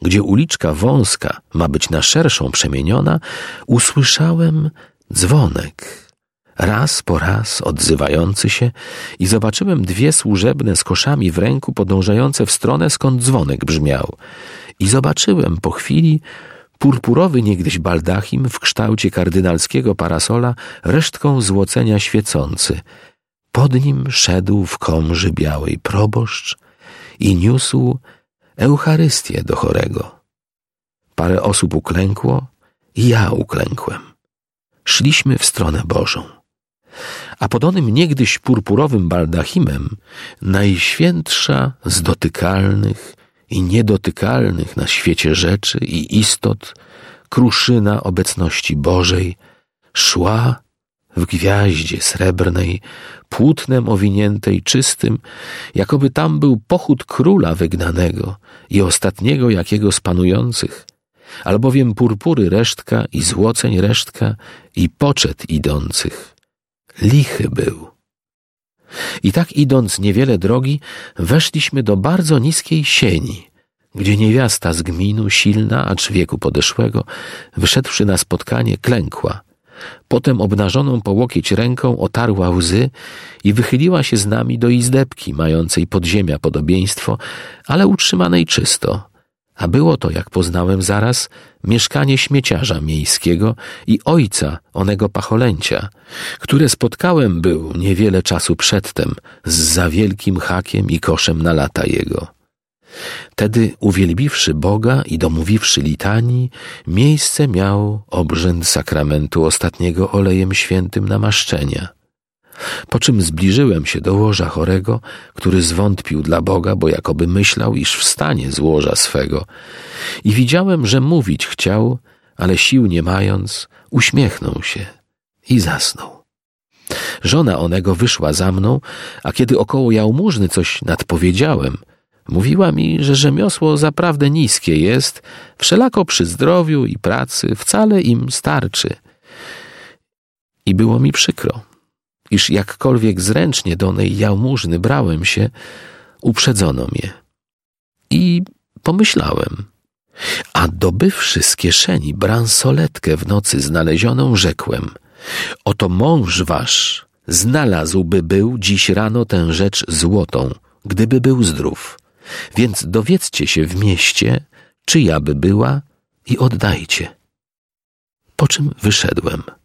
gdzie uliczka wąska ma być na szerszą przemieniona, usłyszałem dzwonek, raz po raz odzywający się, i zobaczyłem dwie służebne z koszami w ręku podążające w stronę, skąd dzwonek brzmiał. I zobaczyłem po chwili purpurowy niegdyś baldachim w kształcie kardynalskiego parasola, resztką złocenia świecący. Pod nim szedł w komży białej proboszcz i niósł Eucharystię do chorego. Parę osób uklękło i ja uklękłem. Szliśmy w stronę Bożą. A pod onym niegdyś purpurowym baldachimem najświętsza z dotykalnych i niedotykalnych na świecie rzeczy i istot, kruszyna obecności Bożej, szła w gwiaździe srebrnej, płótnem owiniętej czystym, jakoby tam był pochód króla wygnanego i ostatniego jakiego z panujących, albowiem purpury resztka i złoceń resztka i poczet idących. Lichy był. I tak idąc niewiele drogi, weszliśmy do bardzo niskiej sieni, gdzie niewiasta z gminu, silna, acz wieku podeszłego, wyszedłszy na spotkanie, klękła. Potem obnażoną po łokieć ręką otarła łzy i wychyliła się z nami do izdebki, mającej podziemia podobieństwo, ale utrzymanej czysto. A było to, jak poznałem zaraz, mieszkanie śmieciarza miejskiego i ojca onego pacholęcia, które spotkałem był niewiele czasu przedtem z za wielkim hakiem i koszem na lata jego. Tedy, uwielbiwszy Boga i domówiwszy litanii, miejsce miał obrzęd sakramentu ostatniego olejem świętym namaszczenia. Po czym zbliżyłem się do łoża chorego, który zwątpił dla Boga, bo jakoby myślał, iż wstanie z łoża swego. I widziałem, że mówić chciał, ale sił nie mając, uśmiechnął się i zasnął. Żona onego wyszła za mną, a kiedy około jałmużny coś nadpowiedziałem, mówiła mi, że rzemiosło zaprawdę niskie jest, wszelako przy zdrowiu i pracy wcale im starczy. I było mi przykro, iż jakkolwiek zręcznie do onej jałmużny brałem się, uprzedzono mnie. I pomyślałem, a dobywszy z kieszeni bransoletkę w nocy znalezioną, rzekłem: oto mąż wasz znalazłby był dziś rano tę rzecz złotą, gdyby był zdrów. Więc dowiedzcie się w mieście, czyja by była, i oddajcie. Po czym wyszedłem.